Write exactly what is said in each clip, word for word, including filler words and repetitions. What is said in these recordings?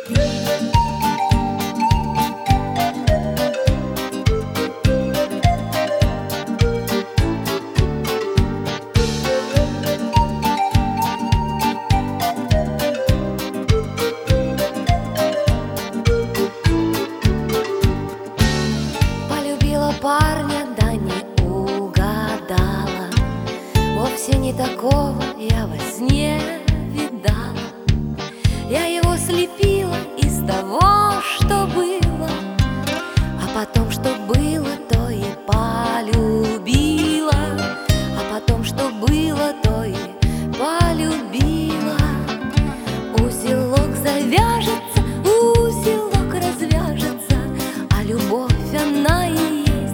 Парня, да не угадала, вовсе не такого я во сне видала. Я его слепила из того, что было, а потом, что было, то и полюбила. А потом, что было, то и полюбила. Узелок завяжется, узелок развяжется, а любовь она и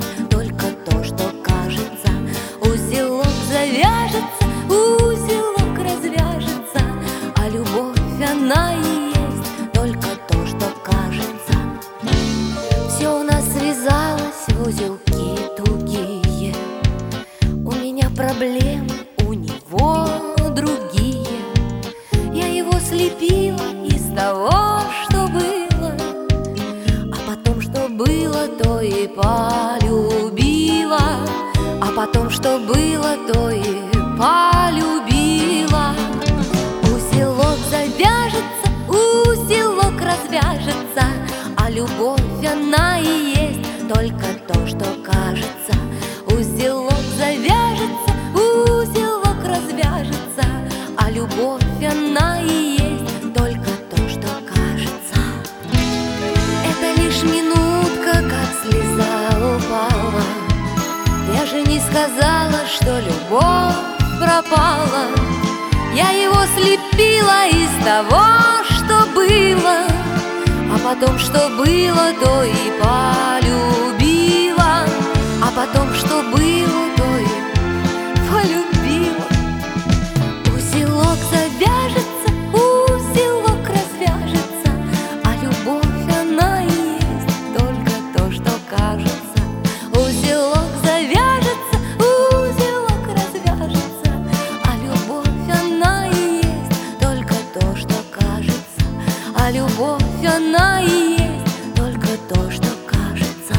завяжется, узелок развяжется, а любовь она и есть только то, что кажется. Все у нас связалось в узелки тугие, у меня проблемы, у него другие. Я его слепила из того, что было, а потом, что было, то и полюбила. А потом, что было, то и полюбила. Узелок завяжется, узелок развяжется, а любовь она и есть только то, что кажется. Узелок завяжется, узелок развяжется, а любовь она и есть только то, что кажется. Это лишь минутка, как слеза упала. Я же не сказала, что любовь пропала. Я его слепила из того, что было, а потом, что было, то и полюбила. А потом, что было, то и полюбила. Узелок завяжется, узелок развяжется, а любовь она и есть только то, что кажется. Узелок завяжется, узелок развяжется, а любовь она и есть только то, что кажется. А любовь она и есть только то, что кажется.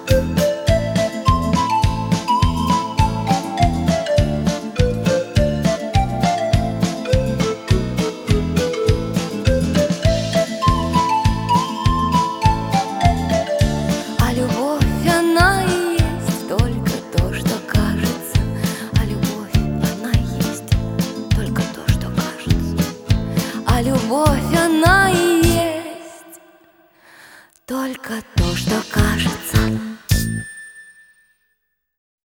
А любовь она и есть только то, что кажется. А любовь она есть только то, что кажется. А любовь она и есть только то, что кажется.